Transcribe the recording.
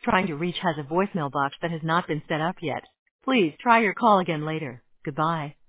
trying to reach has a voicemail box that has not been set up yet. Please try your call again later. Goodbye.